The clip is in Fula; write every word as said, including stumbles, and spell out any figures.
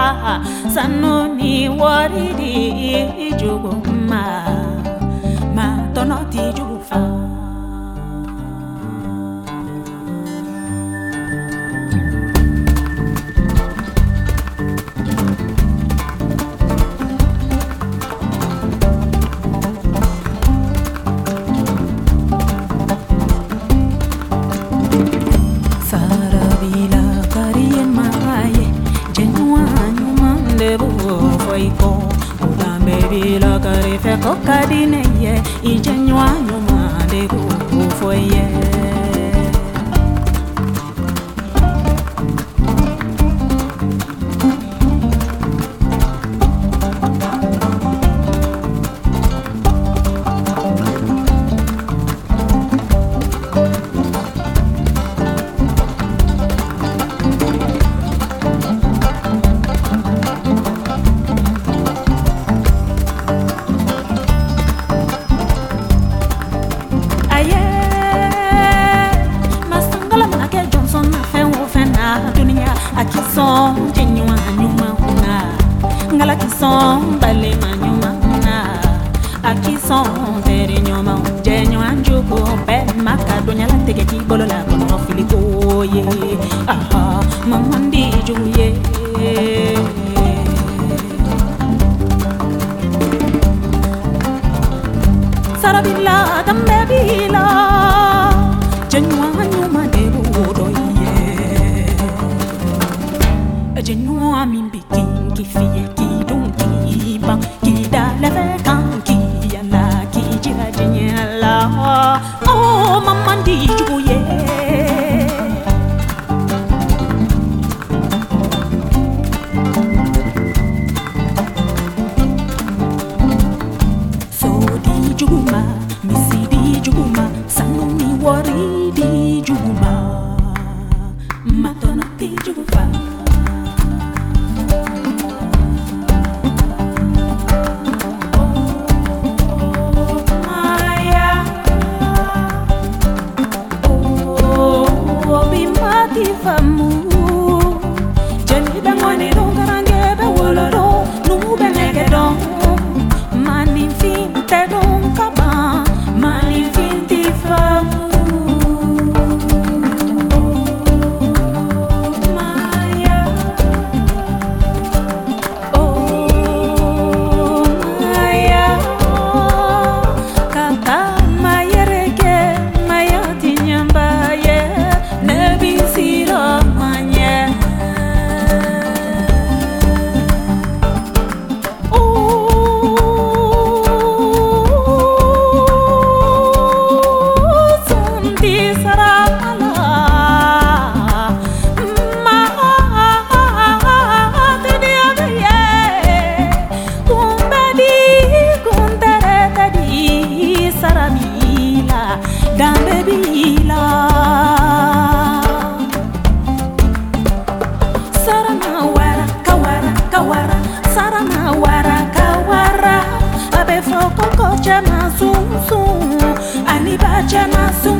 sanoni waridi juguma ma tonoti jufa Bila karife kokadine ye ijenywa nyuma de kufoye Akison jenywa nyuma una ngala kison bale manyuma una akison tere nyoma jenywa njuko pe makadonya la teke ki bolola kono filiko ye aha mamandi juye sarabilla tambe bila jenywa nyuma de bodo Jenyua mimbi kingi fiye ki dungi bang ki da leve kanki yala ki jira jenyala oh mamandi juye so di juguma misi di juguma sanumi wari di juguma matona di juguma famu jeni bangone don garange be woloro nu be nege don mani fin te don kaba mani fin ti famu maya oh maya kaka maya rege maya tinyamba ye nebi Dambe bila Sarama wara kawara kawara Sarama wara kawara Abe foko kocha na zoom zoom Aniba jana zoom